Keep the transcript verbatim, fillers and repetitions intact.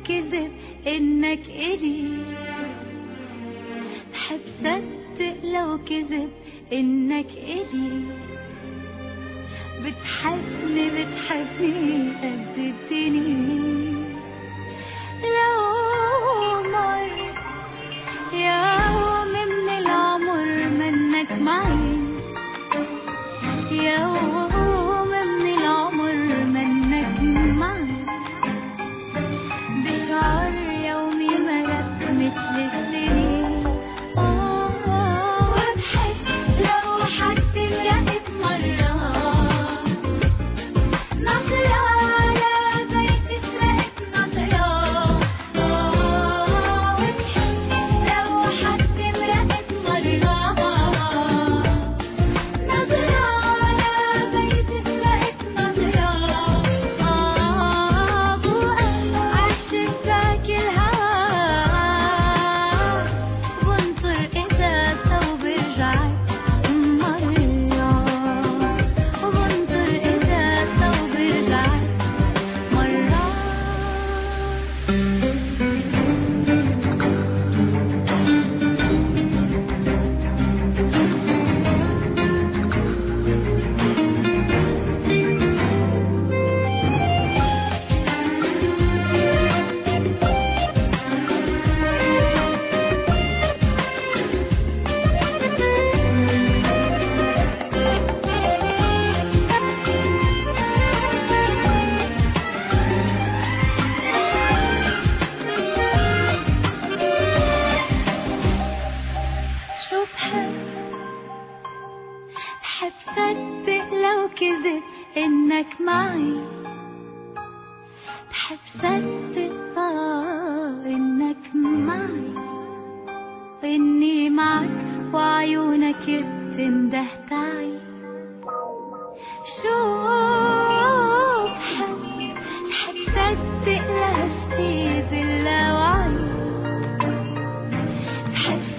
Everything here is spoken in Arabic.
كذب إنك إلي، بحب صدق لو كذب إنك إلي، بتحبني بتحبني قد الدنيا. لو مر يوم من العمر منك معي، يوم من العمر منك معي، بشعر يومي مرق مثل السنين. وبحب لو حد مرقت مرة نظرة على بيت سرقت نظرة. وبحب لو حد مرقت مرة نظرة على بيت سرقت نظرة. بوقف عالشباك الهوا بنطر إذا ثوب رجعت مرة، وبنطر إذا ثوب رجعت مرة. شو بحب بحب صدق لو كذب إنك معي، بحب صدق آه إنك معي، وإني معك وعيونك بتنده تعي. شو بحب بحب صدق لهفتي باللاوعي، بحب